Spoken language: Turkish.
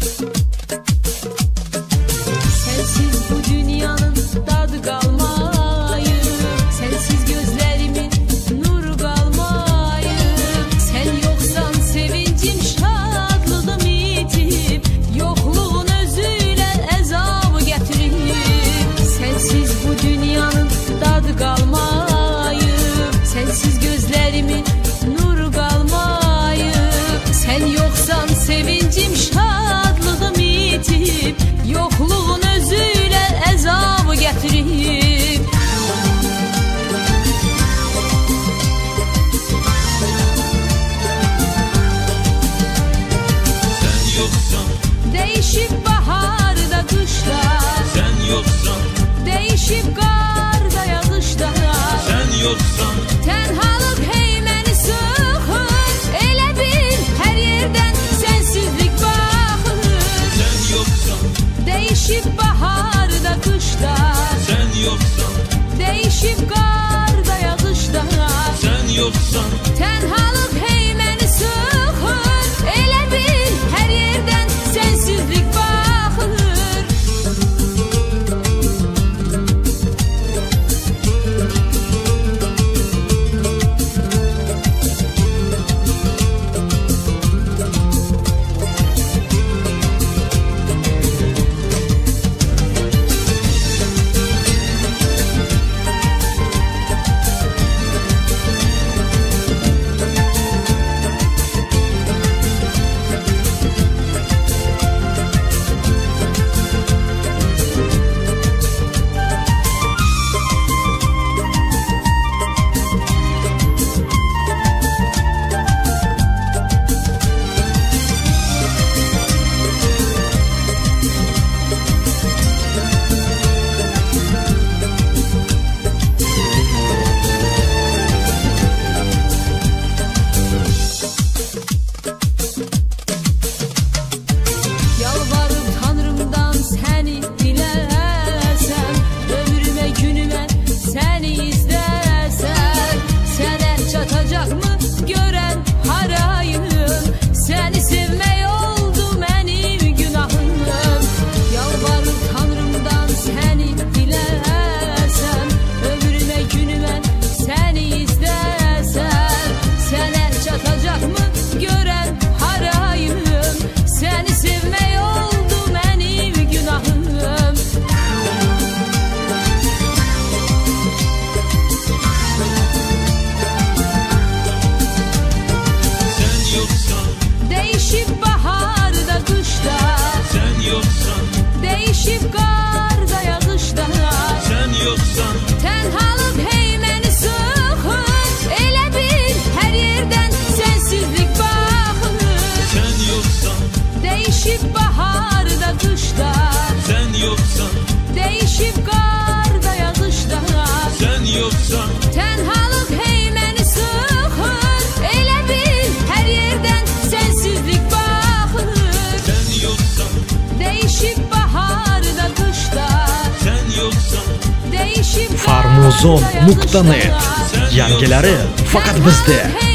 Sensiz bu dünyanın tadı kalmayır, sensiz gözlerimin nuru kalmayır. Sen yoksan sevincim şadlığım itip, yokluğun özüyle ezabı getirir. Sensiz bu dünyanın tadı kalmayır, sensiz gözlerimin nuru kalmayır. Sen yoksan sevincim şadlığım itip, yokluğun özüyle ezabı getirir. Sen yoksan, Değişip baharda kışta, sen yoksan, değişip karda yağışta. sen yoksan, Tenhalık heymeni sıxır, elə bil her yerden sensizlik baxır. sen yoksan, Değişip baharda kışta, sen yoksan, değişip karda yağışta. sen yoksan, Tenhalık heymeni sıxır, elə bil her yerden sensizlik baxır. Yalvarıp Tanrımdan seni diləsəm, ömrüme günüme seni izləsəm, sənə çatacaqmı görən harayım? Səni sevmək oldu mənim günahım. Yalvarıp Tanrımdan seni diləsəm, ömrüme günüme seni izləsəm, sənə çatacaqmı görən harayım? Səni sevmək oldu mənim günahım. sen yoksan, Değişip baharda kışta, sen yoksan, değişip karda yağışta. sen yoksan, Tenhalık heymeni sıxır, elə bil her yerden sensizlik baxır. sen yoksan, Değişip baharda kışta, sen yoksan, değişip karda yağışta. sen yoksan, Tenhalık heymeni sıxır, elə bil her yerden sensizlik baxır. sen yoksan, Değişip baharda kışta, sen yoksan, değişip Farmuzon.net yangileri fakat bizde.